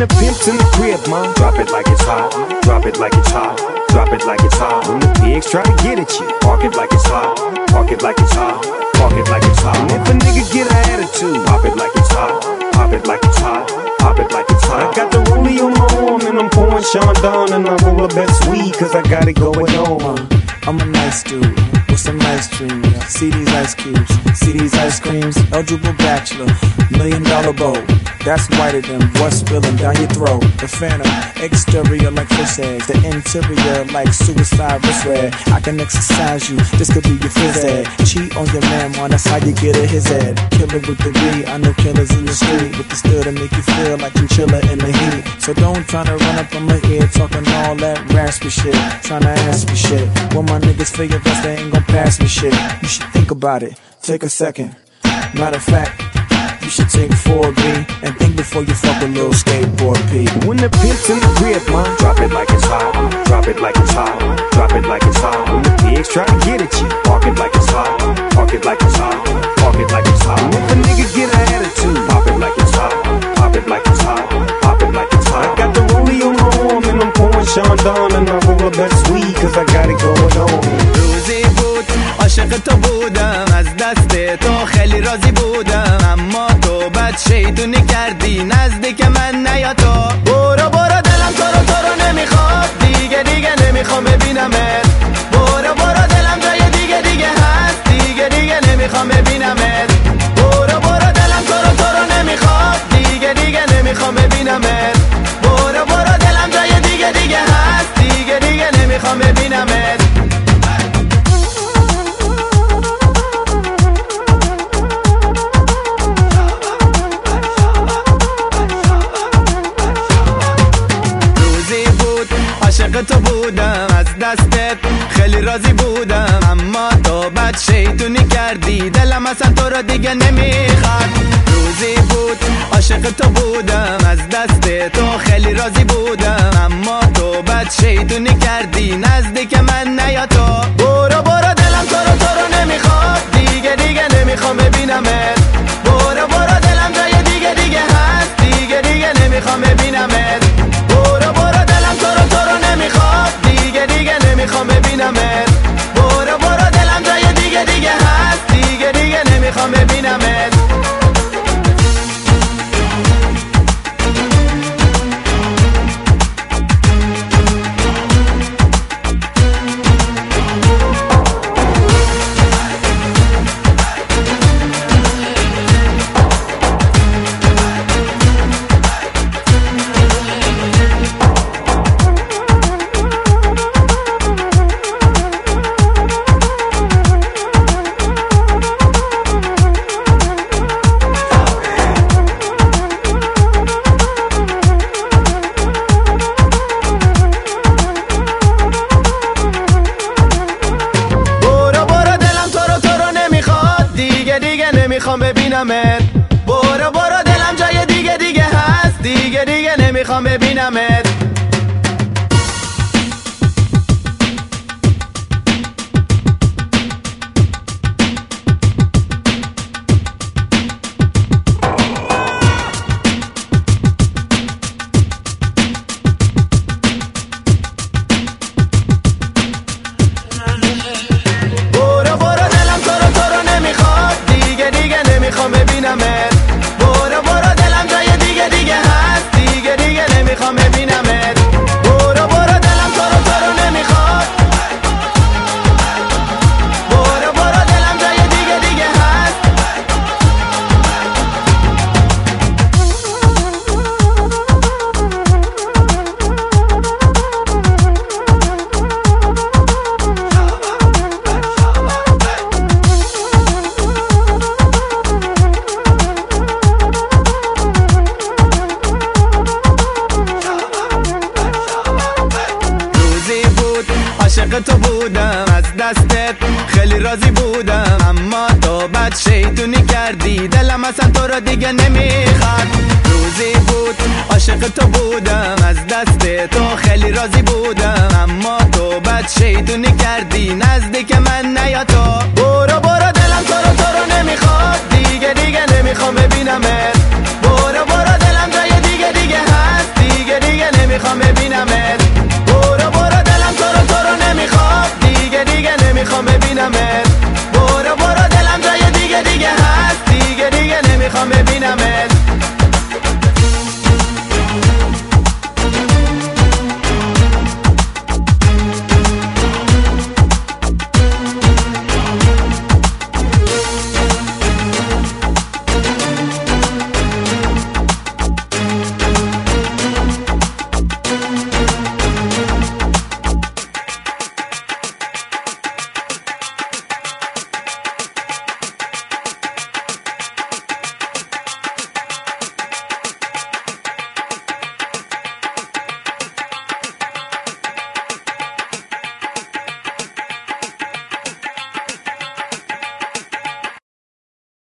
the pimp's in the crib, ma, drop it like it's hot. Drop it like it's hot. Drop it like it's hot. When the pigs try to get at you, park it like it's hot. Park it like it's hot. Park it like it's hot. And if a nigga get an attitude, pop it like it's hot. Pop it like it's hot. Pop it like it's hot. I got the rollie on my arm and I'm pouring Sean down, and I roll the best weed cause I got it going on. I'm a nice dude with some nice dreams. See these ice cubes, see these ice creams. Eligible bachelor, $1 million bowl. That's whiter than what's spilling down your throat. The phantom, exterior like fish eggs, the interior like suicide wrist red. I can exercise you, this could be your phys ed. Cheat on your man, man, that's how you get a his head. Killer with the B, I know killers in the street with the still to make you feel like you chiller in the heat. So don't try to run up on my ear talking all that raspy shit, trying to ask me shit. When my niggas figure that they ain't gon' pass me shit, you should think about it, take a second. Matter of fact, you should take 4B and think before you fuck a little skateboard P. When the pimp's in the crib, ma, drop it like it's hot. Drop it like it's hot. Drop it like it's hot. When the pigs try to get at you, park it like it's hot. Park it like it's hot. Park it like it's hot. And if a nigga get an attitude, pop it like it's hot. Pop it like it's hot. Pop it like it's hot. I got the rollie on my arm and I'm pouring Sean down, and I roll the best weed cause I got it going on. روزی بود عاشق تو بودم، از دست تو خیلی راضی بودم، اما تو بد شیطونی کردی نزدیک من نیا تو. برو برو دلم تو رو نمیخواد، دیگه نمیخوام ببینمت. برو برو دلم جای دیگه هست، دیگه نمیخوام ببینمت. برو برو دلم تو رو نمیخواد، دیگه نمیخوام ببینمت. برو برو دلم جای دیگه هست، دیگه نمیخوام ببینمت. عاشق تو بودم، از دستت خیلی راضی بودم، اما تو بد شیطونی کردی دلم اصلا تو رو دیگه نمیخواد. روزی بود عاشق تو بودم، از دست تو خیلی راضی بودم، اما تو بد شیطونی کردی نزدیک من نیا تو. برو برو دلم تو رو نمیخواد، دیگه نمیخوام ببینمت. برو برو دلم جای دیگه هست، دیگه نمیخوام ببینمت. برو برو دلم تو رو نمیخواد، دیگه نمیخوام ببینمت. برو برو دلم جای دیگه هست، دیگه نمیخوام ببینمت. نمیخوام ببینمت. برو برو دلم جای دیگه هست، دیگه نمیخوام ببینمت. نمیخوام ببینمت. برو برو دلم جای دیگه هست، دیگه نمیخوام ببینمت. برو برو دلم تو رو نمیخواد. برو برو دلم جای دیگه هست. عاشق تو بودم، از دستت خیلی راضی بودم، اما تو بد شیطونی کردی دلم اصلا تو رو دیگه نمیخواد. روزی بود عاشق تو بودم، از دست تو خیلی راضی بودم، اما تو بد شیطونی کردی نزدیک من نیا تو. برو برو